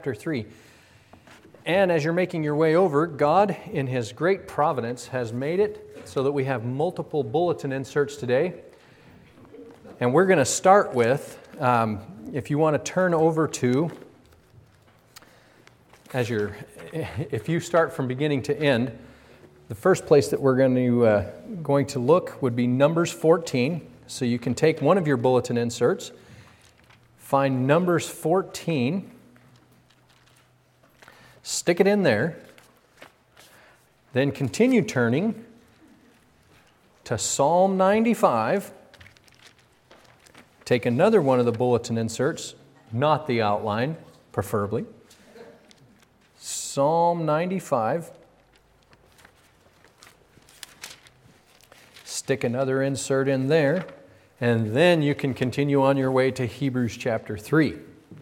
Chapter 3. And as you're making your way over, God, in His great providence, has made it so that we have multiple bulletin inserts today. And we're going to start with, if you want to turn over to, if you start from beginning to end, the first place that we're going to look would be Numbers 14. So you can take one of your bulletin inserts, find Numbers 14, stick it in there, then continue turning to Psalm 95. Take another one of the bulletin inserts, not the outline, preferably. Psalm 95. Stick another insert in there, and then you can continue on your way to Hebrews chapter 3.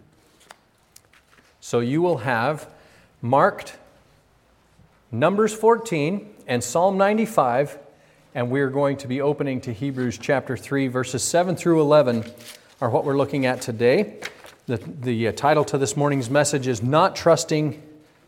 So you will have marked Numbers 14 and Psalm 95, and we're going to be opening to Hebrews chapter 3, verses 7 through 11 are what we're looking at today. The title to this morning's message is Not Trusting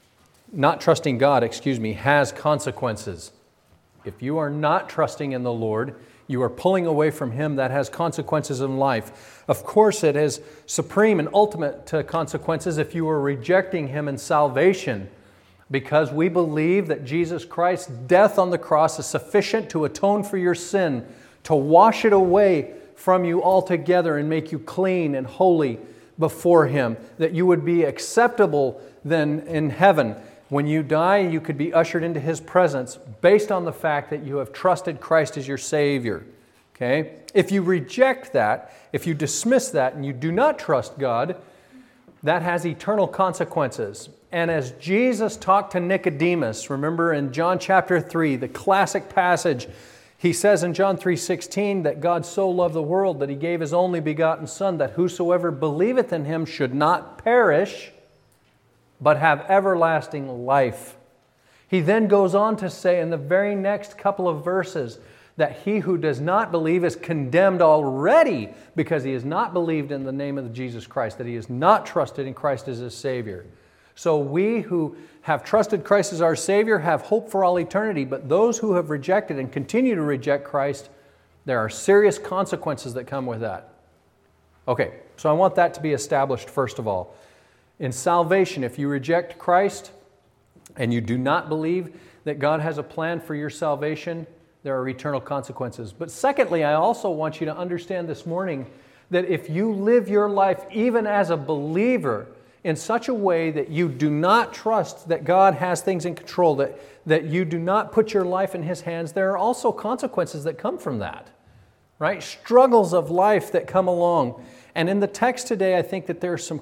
God, has consequences. If you are not trusting in the Lord, you are pulling away from Him. That has consequences in life. Of course, it has supreme and ultimate consequences if you are rejecting Him in salvation, because we believe that Jesus Christ's death on the cross is sufficient to atone for your sin, to wash it away from you altogether and make you clean and holy before Him, that you would be acceptable then in heaven. When you die, you could be ushered into His presence based on the fact that you have trusted Christ as your Savior. Okay? If you reject that, if you dismiss that, and you do not trust God, that has eternal consequences. And as Jesus talked to Nicodemus, remember in John chapter 3, the classic passage, He says in John 3:16 that God so loved the world that He gave His only begotten Son, that whosoever believeth in Him should not perish, but have everlasting life. He then goes on to say in the very next couple of verses that he who does not believe is condemned already because he has not believed in the name of Jesus Christ, that he has not trusted in Christ as his Savior. So we who have trusted Christ as our Savior have hope for all eternity, but those who have rejected and continue to reject Christ, there are serious consequences that come with that. Okay, so I want that to be established first of all. In salvation, if you reject Christ and you do not believe that God has a plan for your salvation, there are eternal consequences. But secondly, I also want you to understand this morning that if you live your life even as a believer in such a way that you do not trust that God has things in control, that you do not put your life in His hands, there are also consequences that come from that, right? Struggles of life that come along. And in the text today, I think that there's some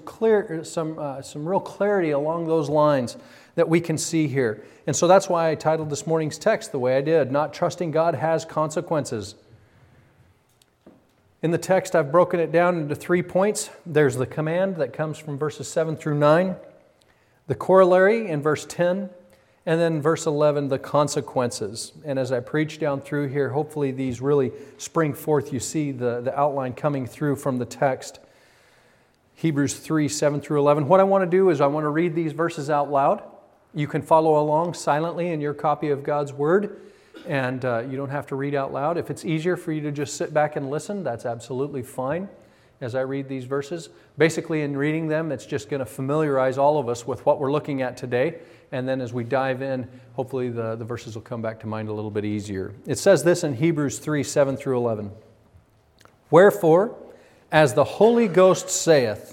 real clarity along those lines that we can see here. And so that's why I titled this morning's text the way I did, Not Trusting God Has Consequences. In the text, I've broken it down into 3 points. There's the command that comes from verses 7 through 9, the corollary in verse 10, and then verse 11, the consequences. And as I preach down through here, hopefully these really spring forth. You see the outline coming through from the text. Hebrews 3, 7 through 11. What I want to do is I want to read these verses out loud. You can follow along silently in your copy of God's Word, and you don't have to read out loud. If it's easier for you to just sit back and listen, that's absolutely fine as I read these verses. Basically, in reading them, it's just going to familiarize all of us with what we're looking at today. And then as we dive in, hopefully the verses will come back to mind a little bit easier. It says this in Hebrews 3, 7 through 11. Wherefore, as the Holy Ghost saith,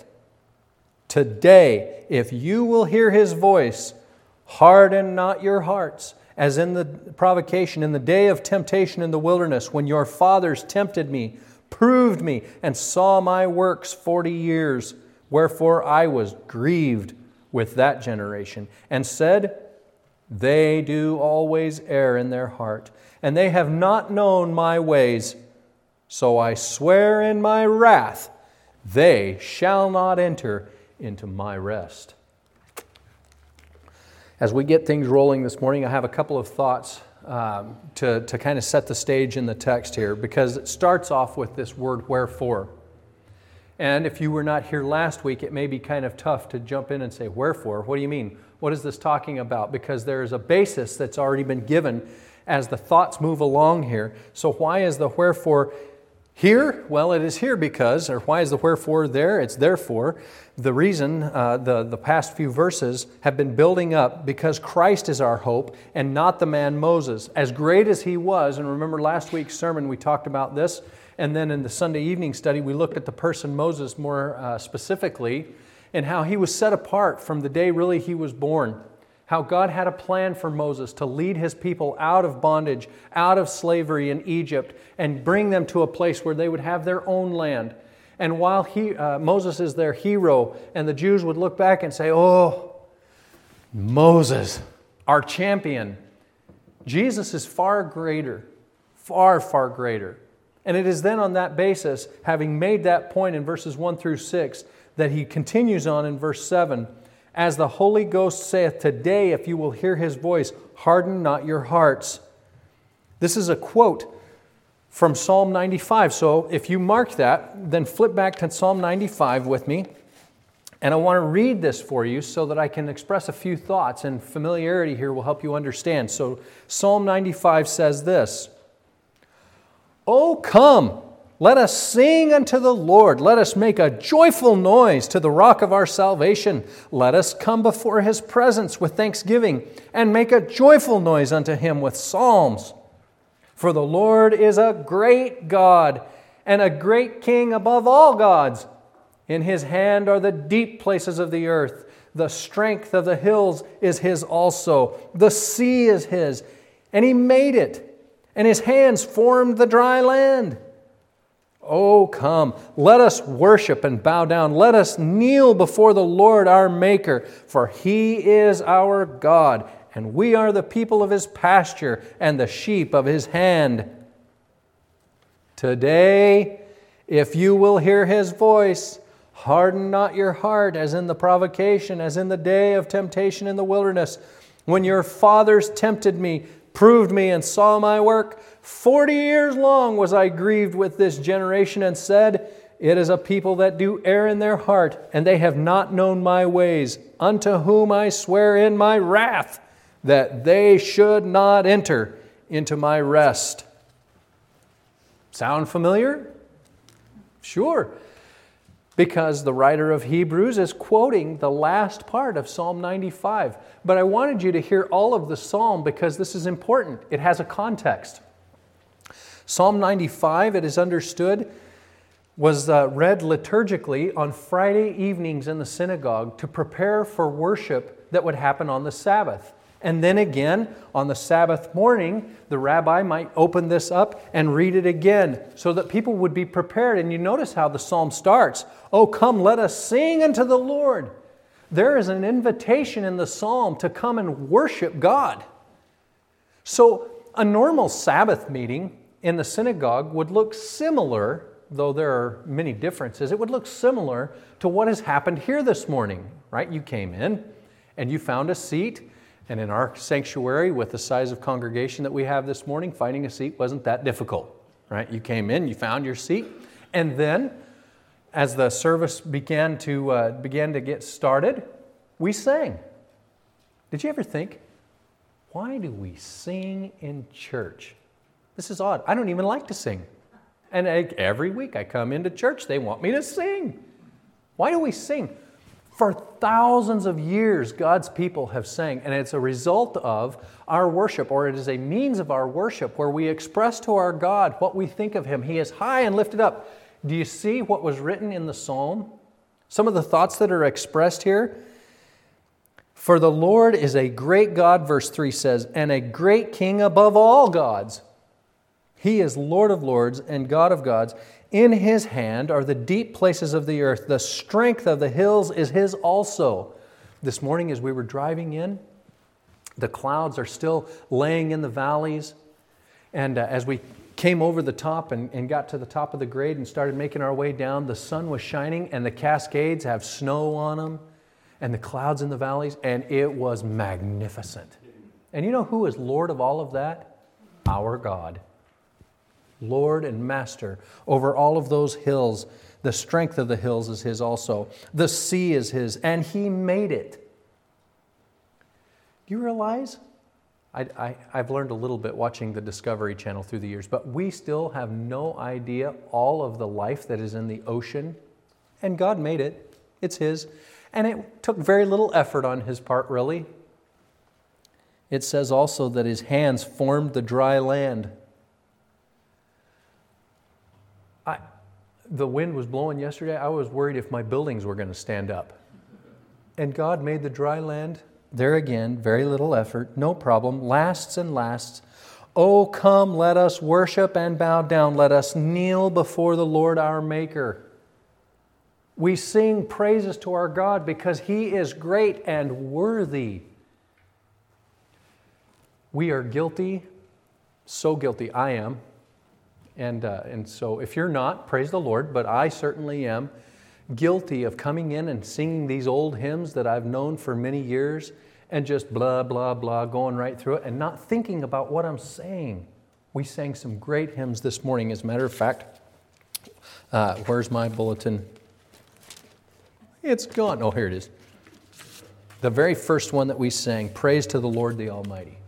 today, if you will hear His voice, harden not your hearts, as in the provocation, in the day of temptation in the wilderness, when your fathers tempted me, proved me, and saw my works 40 years. Wherefore I was grieved with that generation, and said, they do always err in their heart, and they have not known my ways. So I swear in my wrath, they shall not enter into my rest. As we get things rolling this morning, I have a couple of thoughts to kind of set the stage in the text here, because it starts off with this word wherefore. And if you were not here last week, it may be kind of tough to jump in and say, wherefore? What do you mean? What is this talking about? Because there is a basis that's already been given as the thoughts move along here. So why is the wherefore here? Well, it is here because, or why is the wherefore there? It's therefore. The reason the past few verses have been building up because Christ is our hope and not the man Moses. As great as he was, and remember last week's sermon we talked about this, and then in the Sunday evening study we looked at the person Moses more specifically and how he was set apart from the day really he was born. How God had a plan for Moses to lead his people out of bondage, out of slavery in Egypt, and bring them to a place where they would have their own land. And while Moses is their hero, and the Jews would look back and say, oh, Moses, our champion. Jesus is far greater, far, far greater. And it is then on that basis, having made that point in verses 1 through 6, that he continues on in verse 7, as the Holy Ghost saith, today if you will hear His voice, harden not your hearts. This is a quote from Psalm 95. So if you mark that, then flip back to Psalm 95 with me. And I want to read this for you so that I can express a few thoughts, and familiarity here will help you understand. So Psalm 95 says this, O come, let us sing unto the Lord. Let us make a joyful noise to the rock of our salvation. Let us come before His presence with thanksgiving and make a joyful noise unto Him with psalms. For the Lord is a great God and a great King above all gods. In His hand are the deep places of the earth. The strength of the hills is His also. The sea is His, and He made it, and His hands formed the dry land. Oh, come, let us worship and bow down. Let us kneel before the Lord our Maker, for He is our God, and we are the people of His pasture and the sheep of His hand. Today, if you will hear His voice, harden not your heart as in the provocation, as in the day of temptation in the wilderness, when your fathers tempted me, proved me, and saw my work. 40 years long was I grieved with this generation and said, it is a people that do err in their heart, and they have not known my ways, unto whom I swear in my wrath that they should not enter into my rest. Sound familiar? Sure. Because the writer of Hebrews is quoting the last part of Psalm 95. But I wanted you to hear all of the psalm because this is important. It has a context. Psalm 95, it is understood, was read liturgically on Friday evenings in the synagogue to prepare for worship that would happen on the Sabbath. And then again, on the Sabbath morning, the rabbi might open this up and read it again so that people would be prepared. And you notice how the psalm starts. Oh, come, let us sing unto the Lord. There is an invitation in the psalm to come and worship God. So a normal Sabbath meeting in the synagogue would look similar, though there are many differences, it would look similar to what has happened here this morning, right? You came in and you found a seat. And in our sanctuary, with the size of congregation that we have this morning, finding a seat wasn't that difficult, right? You came in, you found your seat, and then as the service began to get started, we sang. Did you ever think, why do we sing in church? This is odd. I don't even like to sing. And every week I come into church, they want me to sing. Why do we sing? For thousands of years, God's people have sang, and it's a result of our worship, or it is a means of our worship where we express to our God what we think of Him. He is high and lifted up. Do you see what was written in the psalm? Some of the thoughts that are expressed here. For the Lord is a great God, verse 3 says, and a great King above all gods. He is Lord of lords and God of gods. In His hand are the deep places of the earth. The strength of the hills is His also. This morning as we were driving in, the clouds are still laying in the valleys. And as we came over the top and got to the top of the grade and started making our way down, the sun was shining and the Cascades have snow on them and the clouds in the valleys, and it was magnificent. And you know who is Lord of all of that? Our God. Lord and Master over all of those hills. The strength of the hills is His also. The sea is His, and He made it. Do you realize? I've learned a little bit watching the Discovery Channel through the years, but we still have no idea all of the life that is in the ocean. And God made it. It's His. And it took very little effort on His part, really. It says also that His hands formed the dry land. The wind was blowing yesterday. I was worried if my buildings were going to stand up. And God made the dry land. There again, very little effort, no problem, lasts and lasts. Oh, come, let us worship and bow down. Let us kneel before the Lord our Maker. We sing praises to our God because He is great and worthy. We are guilty, so guilty. I am. And so if you're not, praise the Lord, but I certainly am guilty of coming in and singing these old hymns that I've known for many years and just blah, blah, blah, going right through it and not thinking about what I'm saying. We sang some great hymns this morning. As a matter of fact, where's my bulletin? It's gone. Oh, here it is. The very first one that we sang, Praise to the Lord the Almighty.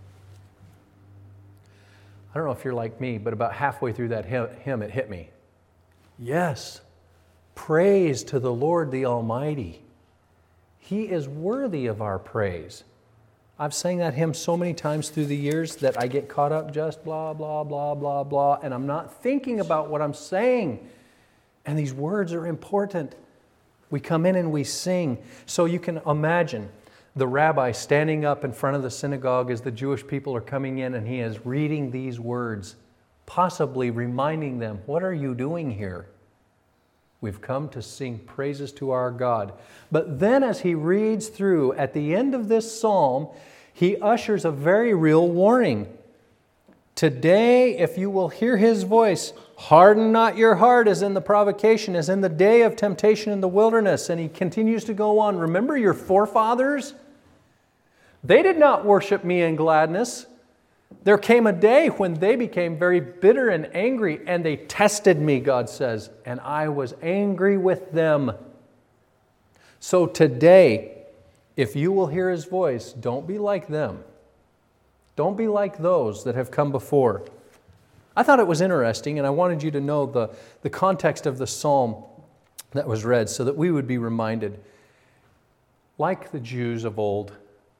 I don't know if you're like me, but about halfway through that hymn, it hit me. Yes, praise to the Lord the Almighty. He is worthy of our praise. I've sang that hymn so many times through the years that I get caught up just blah, blah, blah, blah, blah, and I'm not thinking about what I'm saying. And these words are important. We come in and we sing. So you can imagine the rabbi standing up in front of the synagogue as the Jewish people are coming in, and he is reading these words, possibly reminding them, what are you doing here? We've come to sing praises to our God. But then as he reads through, at the end of this psalm, he ushers a very real warning. Today, if you will hear His voice, harden not your heart as in the provocation, as in the day of temptation in the wilderness. And he continues to go on. Remember your forefathers? They did not worship me in gladness. There came a day when they became very bitter and angry, and they tested me, God says, and I was angry with them. So today, if you will hear His voice, don't be like them. Don't be like those that have come before. I thought it was interesting, and I wanted you to know the context of the psalm that was read so that we would be reminded, like the Jews of old,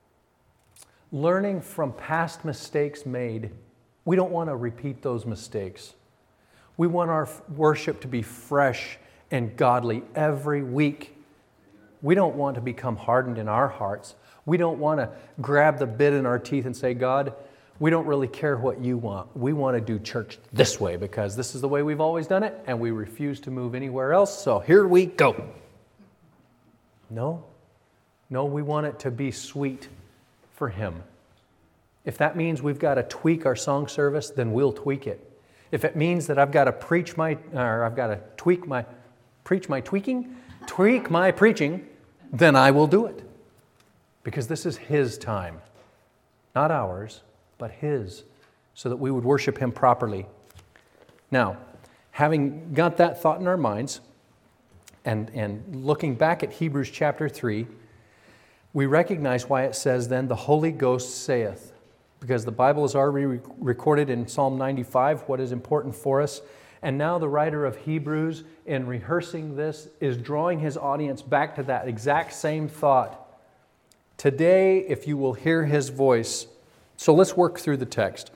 learning from past mistakes made, we don't want to repeat those mistakes. We want our worship to be fresh and godly every week. We don't want to become hardened in our hearts. We don't want to grab the bit in our teeth and say, God, we don't really care what you want. We want to do church this way because this is the way we've always done it, and we refuse to move anywhere else, so here we go. No, we want it to be sweet for Him. If that means we've got to tweak our song service, then we'll tweak it. If it means that I've got to tweak my preaching, then I will do it. Because this is His time. Not ours, but His, so that we would worship Him properly. Now, having got that thought in our minds, and looking back at Hebrews chapter 3, we recognize why it says then, the Holy Ghost saith. Because the Bible is already recorded in Psalm 95, what is important for us. And now the writer of Hebrews, in rehearsing this, is drawing his audience back to that exact same thought. Today, if you will hear His voice. So let's work through the text.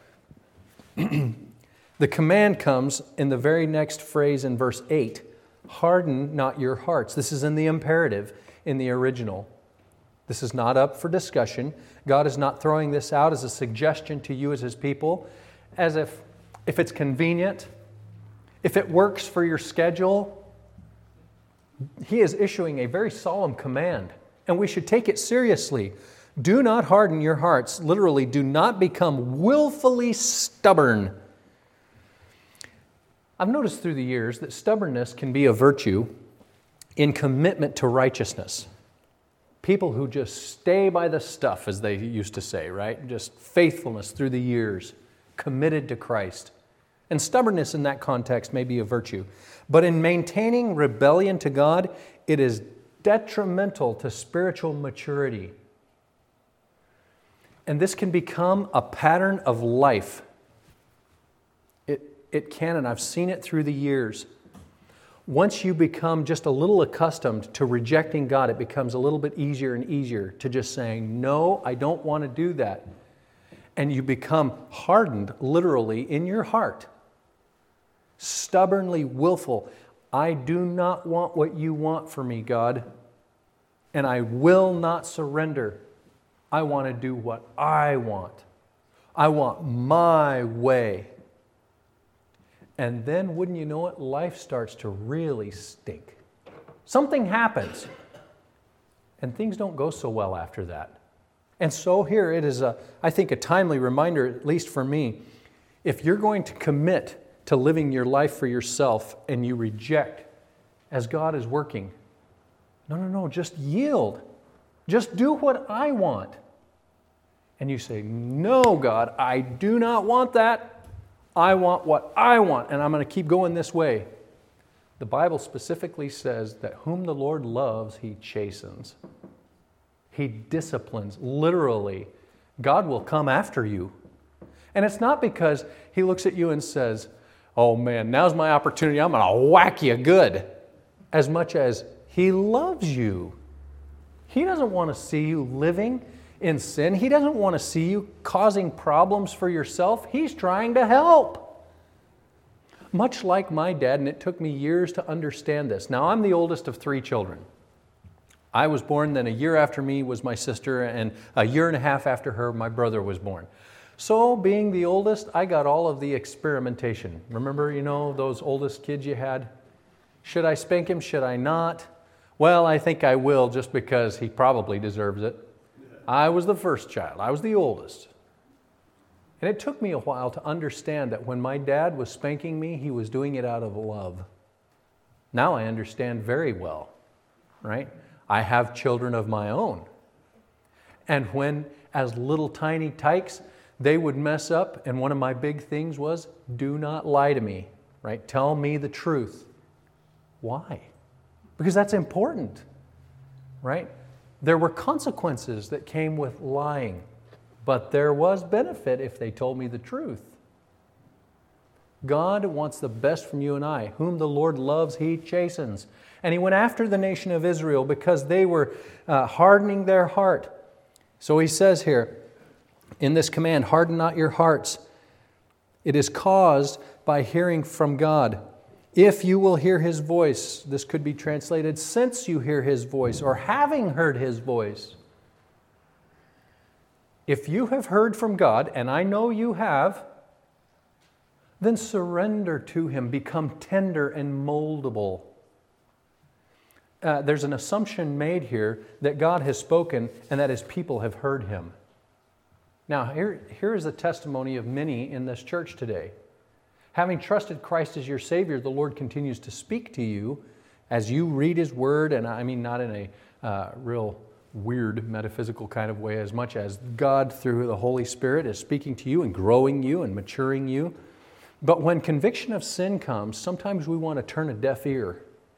The command comes in the very next phrase in verse 8. Harden not your hearts. This is in the imperative in the original. This is not up for discussion. God is not throwing this out as a suggestion to you as His people, as if it's convenient, if it works for your schedule. He is issuing a very solemn command, and we should take it seriously. Do not harden your hearts. Literally, do not become willfully stubborn. I've noticed through the years that stubbornness can be a virtue in commitment to righteousness. People who just stay by the stuff, as they used to say, right? Just faithfulness through the years, committed to Christ. And stubbornness in that context may be a virtue. But in maintaining rebellion to God, it is detrimental to spiritual maturity. And this can become a pattern of life. It can, and I've seen it through the years. Once you become just a little accustomed to rejecting God, it becomes a little bit easier and easier to just saying, no, I don't want to do that. And you become hardened, literally, in your heart. Stubbornly willful. I do not want what you want for me, God. And I will not surrender. I want to do what I want. I want my way. And then, wouldn't you know it, life starts to really stink. Something happens. And things don't go so well after that. And so here it is, I think, a timely reminder, at least for me, if you're going to commit to living your life for yourself and you reject as God is working, no, just yield. Just do what I want. And you say, no, God, I do not want that. I want what I want, and I'm going to keep going this way. The Bible specifically says that whom the Lord loves, He chastens. He disciplines. Literally, God will come after you. And it's not because He looks at you and says, oh man, now's my opportunity, I'm going to whack you good. As much as He loves you. He doesn't want to see you living in sin. He doesn't want to see you causing problems for yourself. He's trying to help. Much like my dad, and it took me years to understand this. Now, I'm the oldest of 3 children. I was born, then a year after me was my sister, and a year and a half after her, my brother was born. So, being the oldest, I got all of the experimentation. Remember, those oldest kids you had? Should I spank him? Should I not? Well, I think I will, just because he probably deserves it. I was the first child. I was the oldest. And it took me a while to understand that when my dad was spanking me, he was doing it out of love. Now I understand very well, right? I have children of my own. And when, as little tiny tykes, they would mess up, and one of my big things was, do not lie to me, right? Tell me the truth. Why? Because that's important, right? There were consequences that came with lying, but there was benefit if they told me the truth. God wants the best from you and I. Whom the Lord loves, He chastens. And He went after the nation of Israel because they were hardening their heart. So He says here, in this command, harden not your hearts. It is caused by hearing from God. If you will hear His voice, this could be translated, since you hear His voice, or having heard His voice. If you have heard from God, and I know you have, then surrender to Him, become tender and moldable. There's an assumption made here that God has spoken and that His people have heard Him. Now, here is the testimony of many in this church today. Having trusted Christ as your Savior, the Lord continues to speak to you as you read His Word, and I mean not in a real weird metaphysical kind of way, as much as God through the Holy Spirit is speaking to you and growing you and maturing you. But when conviction of sin comes, sometimes we want to turn a deaf ear.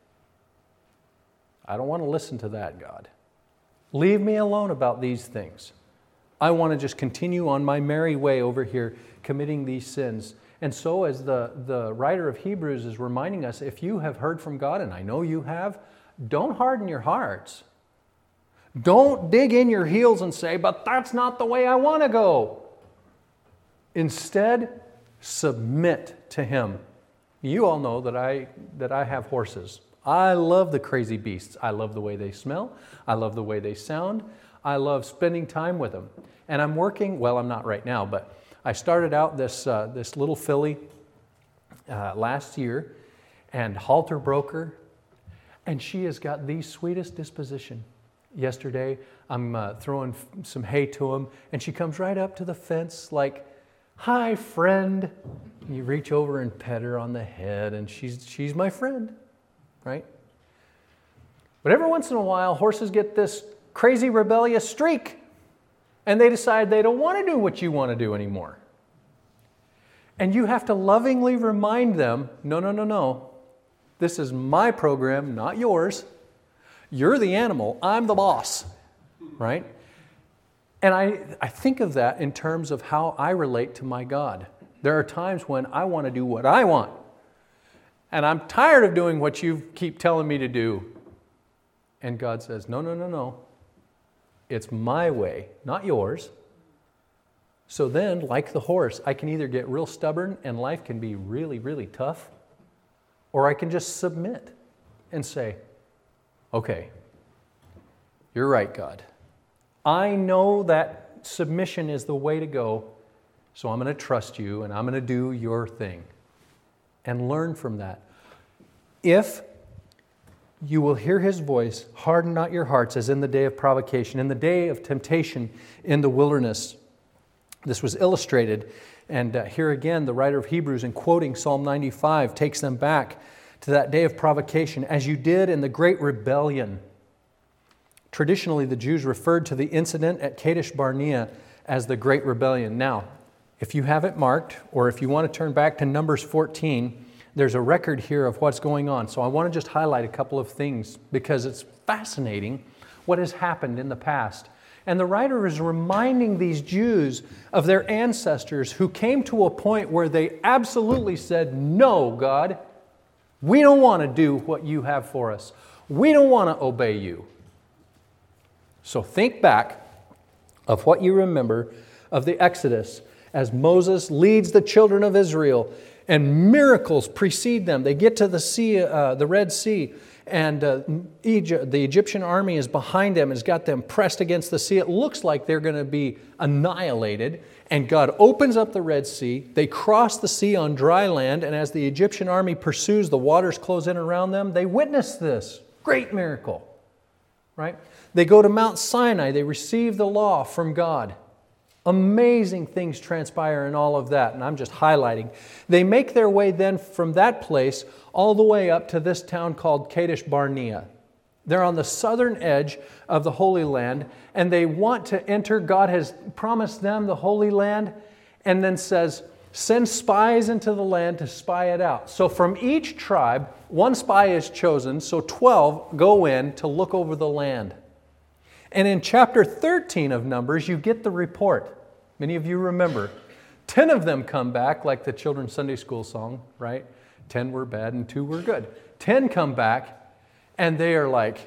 I don't want to listen to that, God. Leave me alone about these things. I want to just continue on my merry way over here, committing these sins. And so as the writer of Hebrews is reminding us, if you have heard from God, and I know you have, don't harden your hearts. Don't dig in your heels and say, but that's not the way I want to go. Instead, submit to Him. You all know that I have horses. I love the crazy beasts. I love the way they smell. I love the way they sound. I love spending time with them. And I'm working, well, I'm not right now, but I started out this little filly last year and halter broke her, and she has got the sweetest disposition. Yesterday, I'm throwing some hay to him, and she comes right up to the fence like, hi, friend. And you reach over and pet her on the head, and she's my friend, right? But every once in a while, horses get this crazy rebellious streak, and they decide they don't want to do what you want to do anymore. And you have to lovingly remind them, no, no, no, no. This is my program, not yours. You're the animal. I'm the boss, right? And I think of that in terms of how I relate to my God. There are times when I want to do what I want. And I'm tired of doing what you keep telling me to do. And God says, no, no, no, no. It's my way, not yours. So then, like the horse, I can either get real stubborn and life can be really, really tough, or I can just submit and say, okay, you're right, God. I know that submission is the way to go, so I'm going to trust you and I'm going to do your thing and learn from that. If you will hear His voice, harden not your hearts as in the day of provocation, in the day of temptation in the wilderness. This was illustrated, and here again the writer of Hebrews, in quoting Psalm 95, takes them back to that day of provocation, as you did in the great rebellion. Traditionally, the Jews referred to the incident at Kadesh Barnea as the Great Rebellion. Now, if you have it marked, or if you want to turn back to Numbers 14, there's a record here of what's going on. So I want to just highlight a couple of things because it's fascinating what has happened in the past. And the writer is reminding these Jews of their ancestors who came to a point where they absolutely said, no, God, we don't want to do what you have for us. We don't want to obey you. So think back of what you remember of the Exodus as Moses leads the children of Israel and miracles precede them. They get to the sea, the Red Sea, and the Egyptian army is behind them, has got them pressed against the sea. It looks like they're going to be annihilated. And God opens up the Red Sea. They cross the sea on dry land, and as the Egyptian army pursues, the waters close in around them. They witness this great miracle, right? They go to Mount Sinai. They receive the law from God. Amazing things transpire in all of that, and I'm just highlighting. They make their way then from that place all the way up to this town called Kadesh Barnea. They're on the southern edge of the Holy Land, and they want to enter. God has promised them the Holy Land, and then says, send spies into the land to spy it out. So from each tribe, one spy is chosen, so 12 go in to look over the land. And in chapter 13 of Numbers, you get the report. Many of you remember. 10 of them come back, like the children's Sunday school song, right? 10 were bad and 2 were good. 10 come back, and they are like,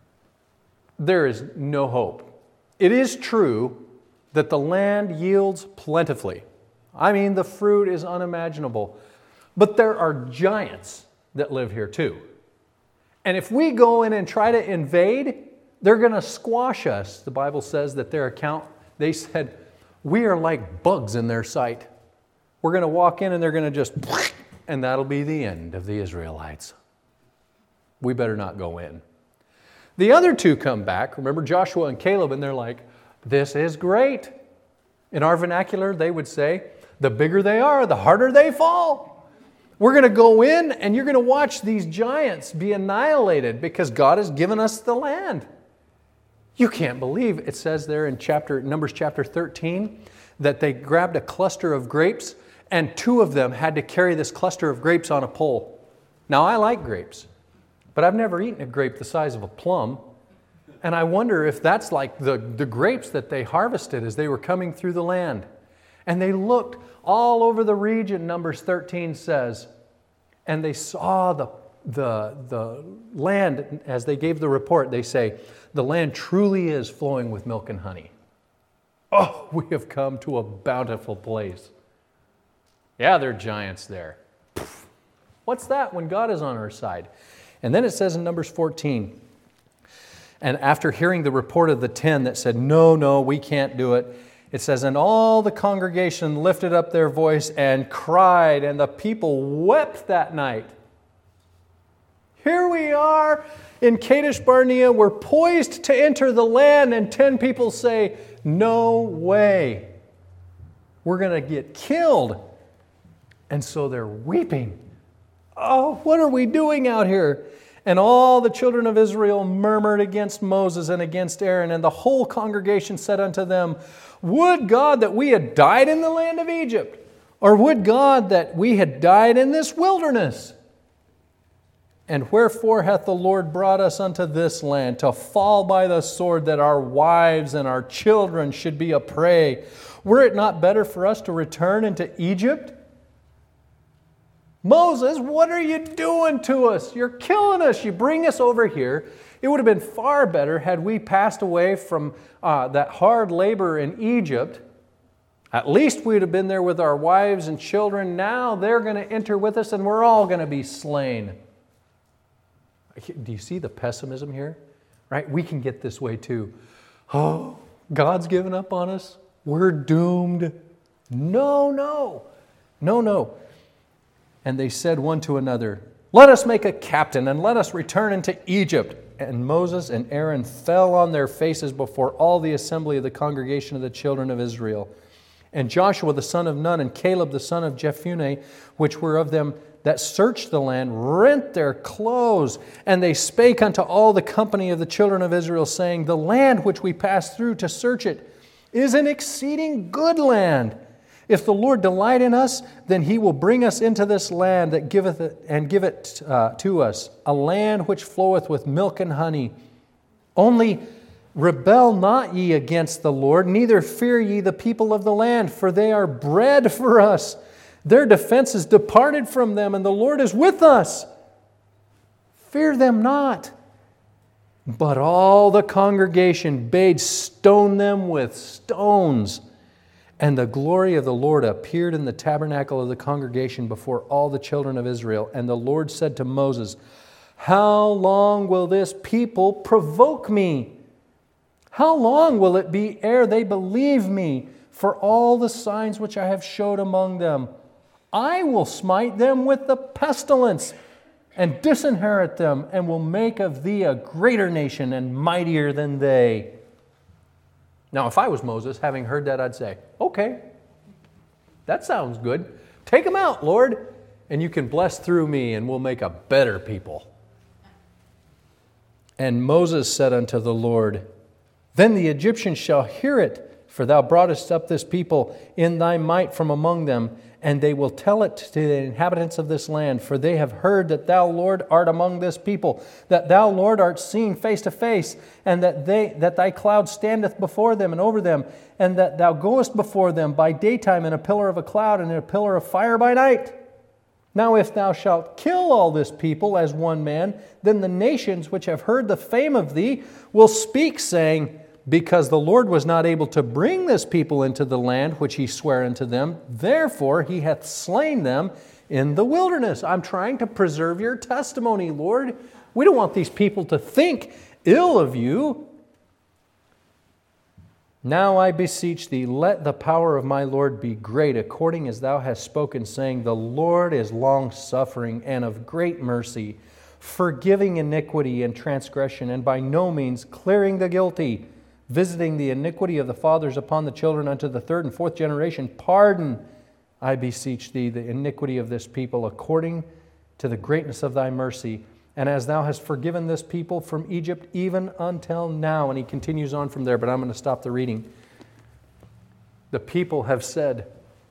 there is no hope. It is true that the land yields plentifully. I mean, the fruit is unimaginable. But there are giants that live here too. And if we go in and try to invade, they're going to squash us. The Bible says that they said, we are like bugs in their sight. We're going to walk in and they're going to just, and that'll be the end of the Israelites. We better not go in. The other 2 come back, remember Joshua and Caleb, and they're like, this is great. In our vernacular, they would say, the bigger they are, the harder they fall. We're going to go in and you're going to watch these giants be annihilated because God has given us the land. You can't believe, it says there in Numbers chapter 13, that they grabbed a cluster of grapes and 2 of them had to carry this cluster of grapes on a pole. Now, I like grapes, but I've never eaten a grape the size of a plum. And I wonder if that's like the grapes that they harvested as they were coming through the land. And they looked all over the region, Numbers 13 says, and they saw the land, as they gave the report, they say, the land truly is flowing with milk and honey. Oh, we have come to a bountiful place. Yeah, there are giants there. What's that when God is on our side? And then it says in Numbers 14, and after hearing the report of the 10 that said, no, we can't do it, it says, and all the congregation lifted up their voice and cried, and the people wept that night. Here we are in Kadesh Barnea. We're poised to enter the land, and 10 people say, no way. We're going to get killed. And so they're weeping. Oh, what are we doing out here? And all the children of Israel murmured against Moses and against Aaron, and the whole congregation said unto them, would God that we had died in the land of Egypt, Or would God that we had died in this wilderness? And wherefore hath the Lord brought us unto this land, to fall by the sword, that our wives and our children should be a prey? Were it not better for us to return into Egypt? Moses, what are you doing to us? You're killing us. You bring us over here. It would have been far better had we passed away from that hard labor in Egypt. At least we'd have been there with our wives and children. Now they're going to enter with us and we're all going to be slain. Do you see the pessimism here? Right? We can get this way too. Oh, God's given up on us. We're doomed. No. And they said one to another, let us make a captain and let us return into Egypt. And Moses and Aaron fell on their faces before all the assembly of the congregation of the children of Israel. And Joshua the son of Nun and Caleb the son of Jephunneh, which were of them that searched the land, rent their clothes. And they spake unto all the company of the children of Israel, saying, the land which we passed through to search it is an exceeding good land. If the Lord delight in us, then He will bring us into this land that giveth it, and give it to us, a land which floweth with milk and honey. Only rebel not ye against the Lord, neither fear ye the people of the land, for they are bread for us. Their defense is departed from them, and the Lord is with us. Fear them not. But all the congregation bade stone them with stones. And the glory of the Lord appeared in the tabernacle of the congregation before all the children of Israel. And the Lord said to Moses, how long will this people provoke me? How long will it be ere they believe me for all the signs which I have showed among them? I will smite them with the pestilence and disinherit them, and will make of thee a greater nation and mightier than they. Now, if I was Moses, having heard that, I'd say, okay, that sounds good. Take them out, Lord, and you can bless through me, and we'll make a better people. And Moses said unto the Lord, then the Egyptians shall hear it, for thou broughtest up this people in thy might from among them, and they will tell it to the inhabitants of this land, for they have heard that thou, Lord, art among this people, that thou, Lord, art seen face to face, and that thy cloud standeth before them and over them, and that thou goest before them by daytime in a pillar of a cloud and in a pillar of fire by night. Now if thou shalt kill all this people as one man, then the nations which have heard the fame of thee will speak, saying, because the Lord was not able to bring this people into the land which He sware unto them, therefore He hath slain them in the wilderness. I'm trying to preserve your testimony, Lord. We don't want these people to think ill of you. Now I beseech thee, let the power of my Lord be great, according as thou hast spoken, saying, the Lord is long-suffering and of great mercy, forgiving iniquity and transgression, and by no means clearing the guilty, visiting the iniquity of the fathers upon the children unto the third and fourth generation. Pardon, I beseech thee, the iniquity of this people, according to the greatness of thy mercy, and as thou hast forgiven this people from Egypt even until now. And he continues on from there, but I'm going to stop the reading. The people have said,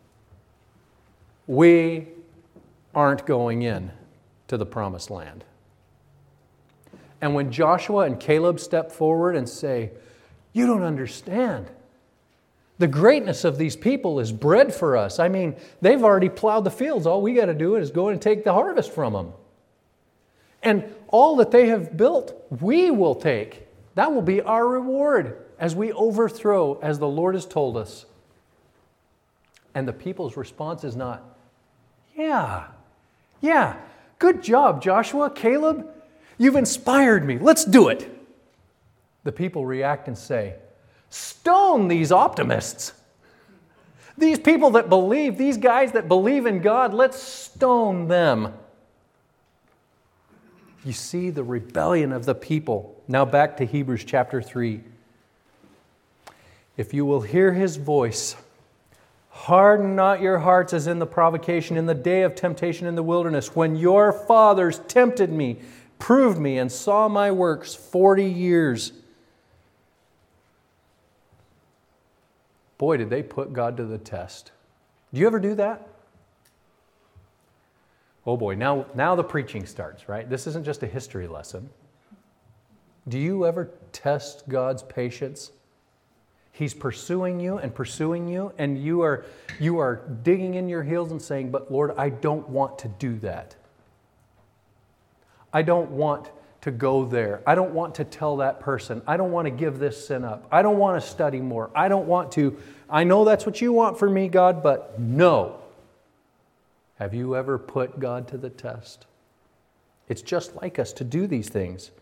we aren't going in to the promised land. And when Joshua and Caleb step forward and say, you don't understand. The greatness of these people is bread for us. I mean, they've already plowed the fields. All we got to do is go and take the harvest from them. And all that they have built, we will take. That will be our reward as we overthrow, as the Lord has told us. And the people's response is not, yeah, good job, Joshua, Caleb. You've inspired me. Let's do it. The people react and say, stone these optimists. These people that believe, these guys that believe in God, let's stone them. You see the rebellion of the people. Now back to Hebrews chapter 3. If you will hear His voice, harden not your hearts as in the provocation in the day of temptation in the wilderness, when your fathers tempted me, proved me, and saw my works 40 years. Boy, did they put God to the test. Do you ever do that? Oh boy, now the preaching starts, right? This isn't just a history lesson. Do you ever test God's patience? He's pursuing you, and you are digging in your heels and saying, but Lord, I don't want to do that. I don't want to go there. I don't want to tell that person. I don't want to give this sin up. I don't want to study more. I know that's what you want for me, God, but no. Have you ever put God to the test? It's just like us to do these things.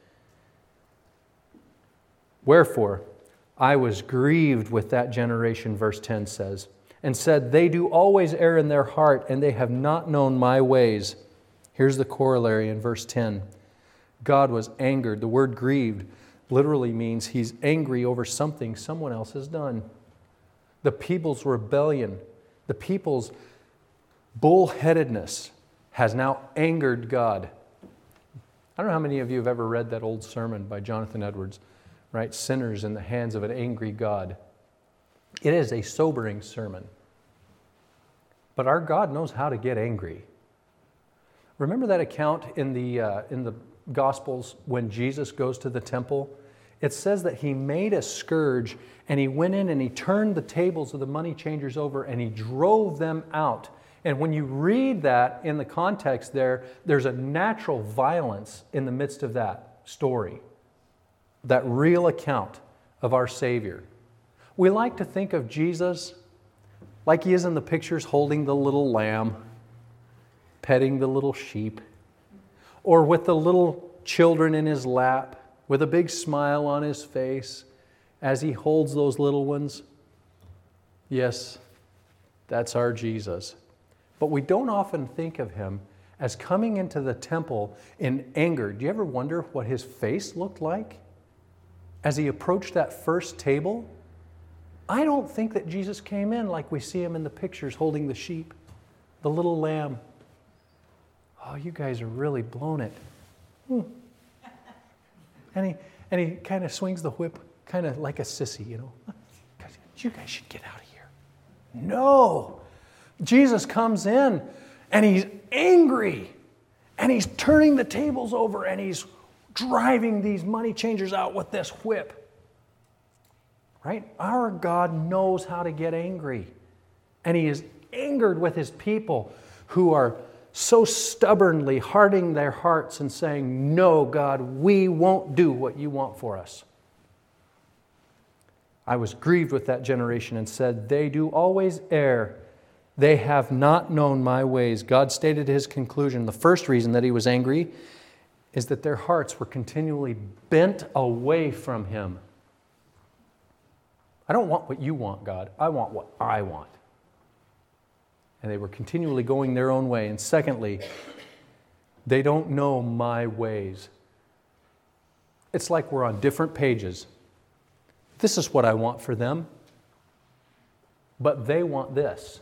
Wherefore, I was grieved with that generation, verse 10 says, and said, they do always err in their heart, and they have not known my ways. Here's the corollary in verse 10. God was angered. The word grieved literally means he's angry over something someone else has done. The people's rebellion, the people's bullheadedness has now angered God. I don't know how many of you have ever read that old sermon by Jonathan Edwards, right? Sinners in the hands of an angry God. It is a sobering sermon. But our God knows how to get angry. Remember that account in the Gospels when Jesus goes to the temple? It says that he made a scourge and he went in and he turned the tables of the money changers over and he drove them out. And when you read that in the context there's a natural violence in the midst of that story, that real account of our Savior. We like to think of Jesus like he is in the pictures, holding the little lamb, petting the little sheep, or with the little children in his lap, with a big smile on his face as he holds those little ones. Yes, that's our Jesus. But we don't often think of him as coming into the temple in anger. Do you ever wonder what his face looked like as he approached that first table? I don't think that Jesus came in like we see him in the pictures holding the sheep, the little lamb. Oh, you guys are really blown it. And he kind of swings the whip, kind of like a sissy, you know. You guys should get out of here. No. Jesus comes in and he's angry and he's turning the tables over and he's driving these money changers out with this whip. Right? Our God knows how to get angry. And he is angered with his people who are so stubbornly hardening their hearts and saying, no, God, we won't do what you want for us. I was grieved with that generation and said, they do always err. They have not known my ways. God stated his conclusion. The first reason that he was angry is that their hearts were continually bent away from him. I don't want what you want, God. I want what I want. And they were continually going their own way. And secondly, they don't know my ways. It's like we're on different pages. This is what I want for them, but they want this.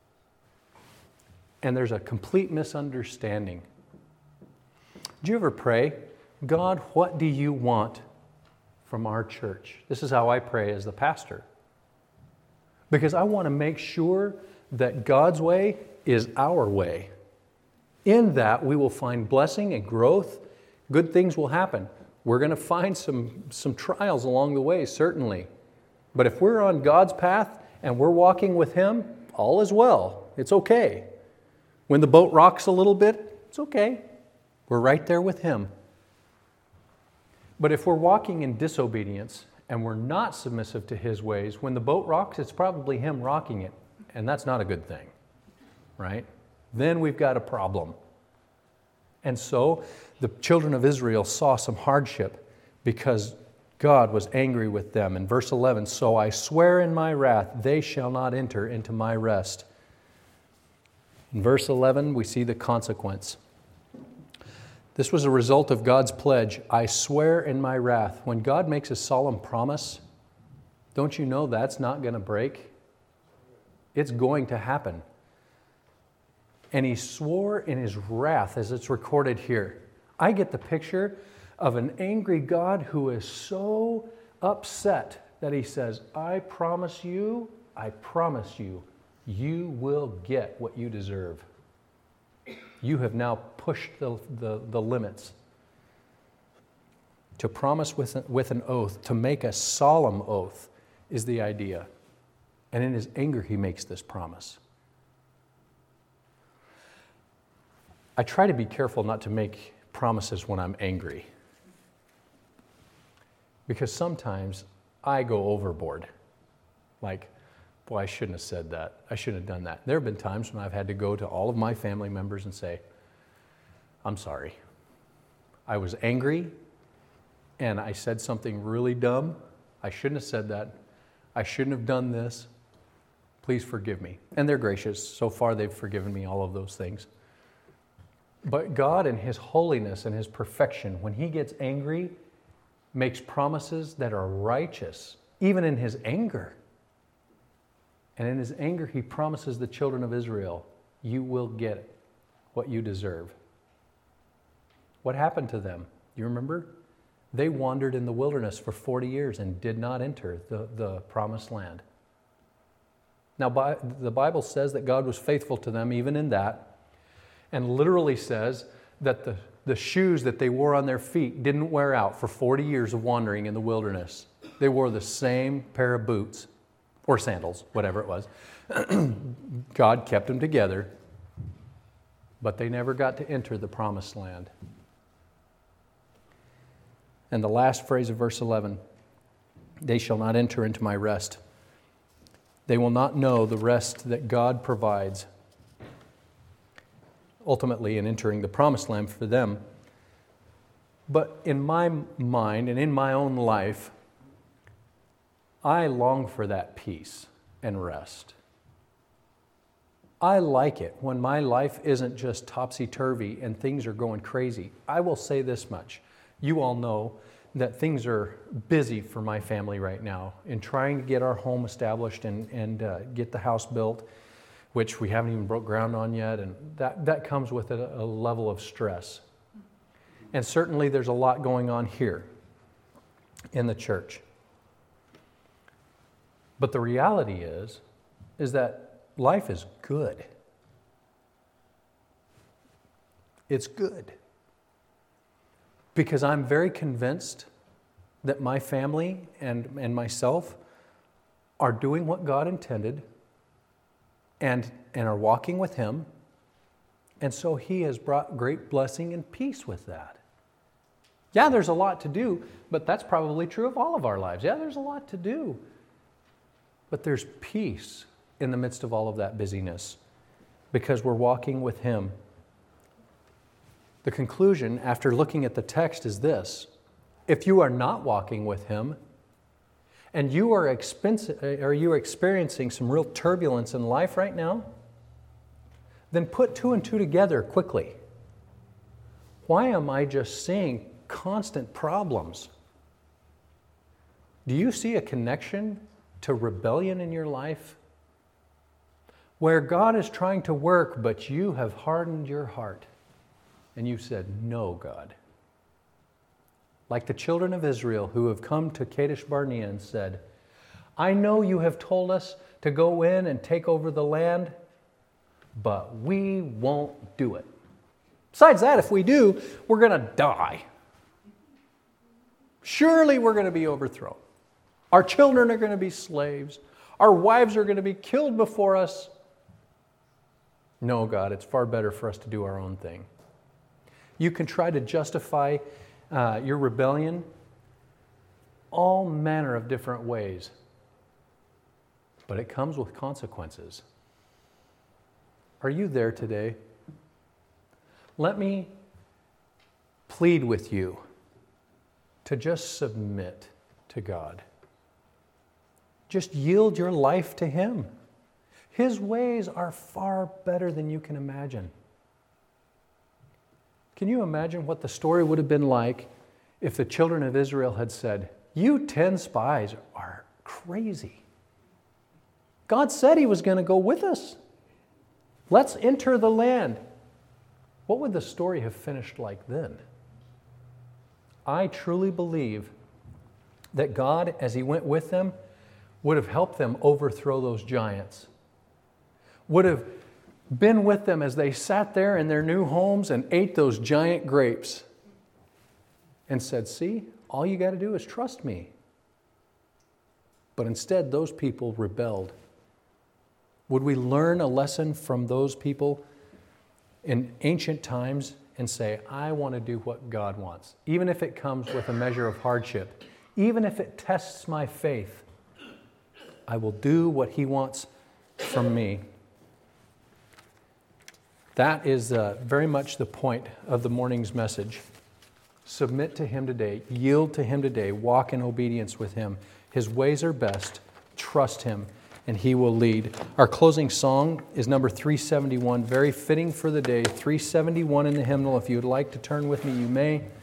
And there's a complete misunderstanding. Do you ever pray, God, what do you want from our church? This is how I pray as the pastor. Because I want to make sure that God's way is our way. In that, we will find blessing and growth. Good things will happen. We're going to find some trials along the way, certainly. But if we're on God's path and we're walking with him, all is well. It's okay. When the boat rocks a little bit, it's okay. We're right there with him. But if we're walking in disobedience and we're not submissive to his ways, when the boat rocks, it's probably him rocking it. And that's not a good thing, right? Then we've got a problem. And so the children of Israel saw some hardship because God was angry with them. In verse 11, so I swear in my wrath, they shall not enter into my rest. In verse 11, we see the consequence. This was a result of God's pledge. I swear in my wrath. When God makes a solemn promise, don't you know that's not going to break? It's going to happen. And he swore in his wrath, as it's recorded here. I get the picture of an angry God who is so upset that he says, I promise you, you will get what you deserve. You have now pushed the limits. To promise with an oath, to make a solemn oath, is the idea. And in his anger, he makes this promise. I try to be careful not to make promises when I'm angry. Because sometimes I go overboard. Like, boy, I shouldn't have said that. I shouldn't have done that. There have been times when I've had to go to all of my family members and say, I'm sorry. I was angry and I said something really dumb. I shouldn't have said that. I shouldn't have done this. Please forgive me. And they're gracious. So far, they've forgiven me all of those things. But God in His holiness and His perfection, when He gets angry, makes promises that are righteous, even in His anger. And in His anger, He promises the children of Israel, you will get what you deserve. What happened to them? You remember? They wandered in the wilderness for 40 years and did not enter the promised land. Now, the Bible says that God was faithful to them even in that, and literally says that the shoes that they wore on their feet didn't wear out for 40 years of wandering in the wilderness. They wore the same pair of boots, or sandals, whatever it was. God kept them together, but they never got to enter the promised land. And the last phrase of verse 11, they shall not enter into my rest. They will not know the rest that God provides, ultimately in entering the promised land for them. But in my mind and in my own life, I long for that peace and rest. I like it when my life isn't just topsy-turvy and things are going crazy. I will say this much. You all know that things are busy for my family right now in trying to get our home established and get the house built, which we haven't even broke ground on yet, and that comes with a level of stress. And certainly there's a lot going on here in the church. But the reality is that life is good. It's good. Because I'm very convinced that my family and myself are doing what God intended and are walking with Him. And so He has brought great blessing and peace with that. Yeah, there's a lot to do, but that's probably true of all of our lives. Yeah, there's a lot to do. But there's peace in the midst of all of that busyness because we're walking with Him. The conclusion after looking at the text is this: if you are not walking with Him and you are experiencing some real turbulence in life right now, then put two and two together quickly. Why am I just seeing constant problems? Do you see a connection to rebellion in your life? Where God is trying to work, but you have hardened your heart. And you said, no, God. Like the children of Israel who have come to Kadesh Barnea and said, I know you have told us to go in and take over the land, but we won't do it. Besides that, if we do, we're going to die. Surely we're going to be overthrown. Our children are going to be slaves. Our wives are going to be killed before us. No, God, it's far better for us to do our own thing. You can try to justify your rebellion all manner of different ways, but it comes with consequences. Are you there today? Let me plead with you to just submit to God. Just yield your life to Him. His ways are far better than you can imagine. Can you imagine what the story would have been like if the children of Israel had said, you 10 spies are crazy. God said He was going to go with us. Let's enter the land. What would the story have finished like then? I truly believe that God, as He went with them, would have helped them overthrow those giants, would have been with them as they sat there in their new homes and ate those giant grapes and said, see, all you got to do is trust me. But instead, those people rebelled. Would we learn a lesson from those people in ancient times and say, I want to do what God wants, even if it comes with a measure of hardship, even if it tests my faith, I will do what He wants from me. That is very much the point of the morning's message. Submit to Him today, yield to Him today, walk in obedience with Him. His ways are best, trust Him, and He will lead. Our closing song is number 371, very fitting for the day, 371 in the hymnal. If you would like to turn with me, you may.